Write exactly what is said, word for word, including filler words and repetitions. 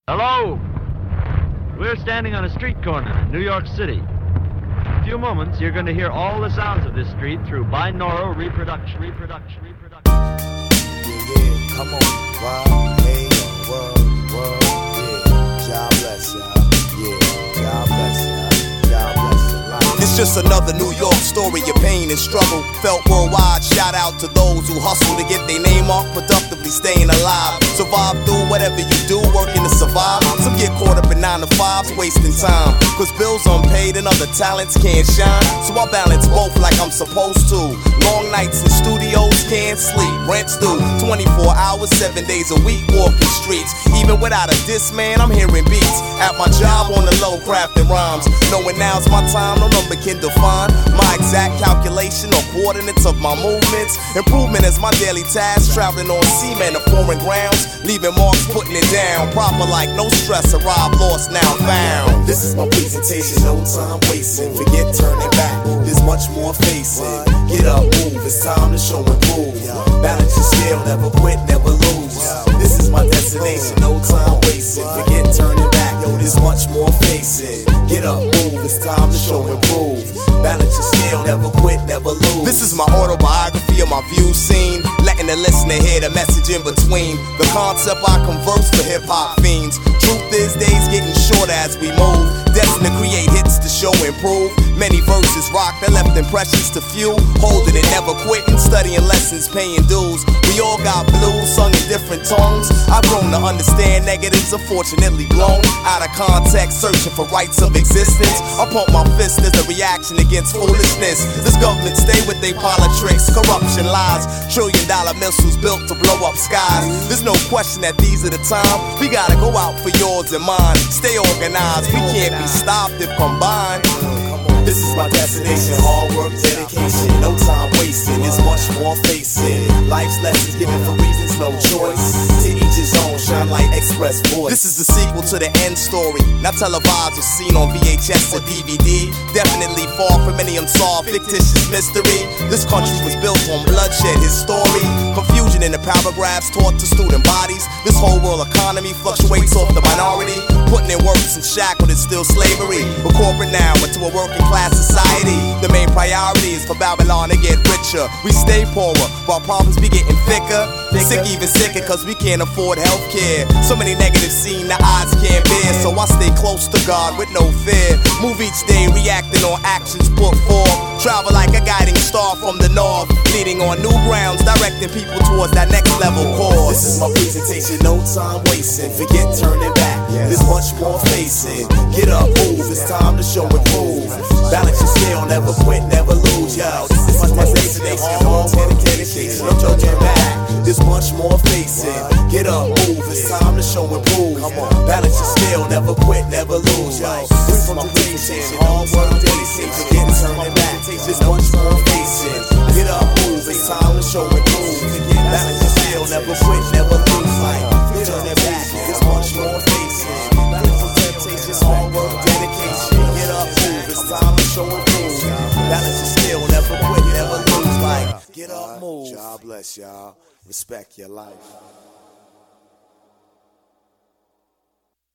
Hello! We're standing on a street corner in New York City. In a few moments, you're going to hear all the sounds of this street through binaural reproduction, reproduction, reproduction. Yeah, yeah, come on, Rob, hey, world, world, yeah, God bless y'all, yeah, God bless y'all, God bless your life. It's just another New York story of pain and struggle. Felt worldwide, shout out to those who hustle to get their name off, productively staying alive. Survive through whatever you do, working to survive. Some get caught up in nine to fives, wasting time. Cause bills unpaid and other talents can't shine. So I balance both like I'm supposed to. Long nights in studios, can't sleep, rent's due. twenty-four hours, seven days a week, walking streets. Even without a diss, man, I'm hearing beats. At my job on the low, crafting rhymes. Knowing now's my time, no number can define my exact calculation or coordinates of my movements. Improvement is my daily task, traveling on cement or foreign grounds. Leaving marks, putting it down. Proper like no stress, arrived, lost, now found. This is my presentation, no time wasting. Forget turning back, there's much more facing. Get up, move, it's time to show and prove. Balance your scale, never quit, never lose. This is my destination, no time wasting. Forget turning back, yo, there's much more facing. Get up, move, it's time to show and prove. Balance your scale, never quit, never lose. This is my autobiography of my view scene, letting the listener hear the message in between. The concept I converse for hip-hop fiends. Truth is, days getting shorter as we move. Destined to create hits to show and prove. Many verses rock that left impressions to few. Holding it, never quitting, studying lessons, paying dues. We all got blues, sung in different tones. I've grown to understand negatives, unfortunately blown out of context, searching for rights of existence. I pump my fist as a reaction against foolishness. This government stay with their politics, corruption, lies. Trillion dollar missiles built to blow up skies. There's no question that these are the time. We gotta go out for yours and mine. Stay organized, we can't be stopped if combined. This is my destination, hard work, dedication, no time wasting, there's much more facing. Life's lessons given for reasons, no choice. To each his own, shine like express voice. This is the sequel to the end story, not televised or seen on V H S or D V D. Definitely far from any unsolved fictitious mystery. This country was built on bloodshed, his story. Confusion in the paragraphs taught to student bodies. This whole world economy fluctuates off the minority. Putting in works and shackled is still slavery. We're corporate now into a working class society. The main priority is for Babylon to get richer. We stay poorer while problems be getting thicker. Sick, even sicker, cause we can't afford healthcare. So many negatives seen the odds can't bear. So I stay close to God with no fear. Move each day reacting on actions put forth. Travel like a guiding star from the north, leading on new grounds, directing people towards that next level course. This is my presentation, no time wasting. Forget turning back, there's much more facing. Get up, move, it's time to show and prove. Balance your scale, never quit, never lose, yo. This is my destination, hard work, dedication, no turning back. There's much more facing. Get up, move, it's time to show and prove. Balance your scale, never quit, never lose, yo. This is my presentation, hard work, dedication, forget turning back. There's much more facing. Get up, move, it's time to show and prove. Balance your scale, never quit, never lose. Like, turn it back, there's much more facing. It's hard work, dedication. Get up, move, it's time to show and prove. Balance your scale, never quit, never lose. Like, get up, move. God bless y'all. Respect your life.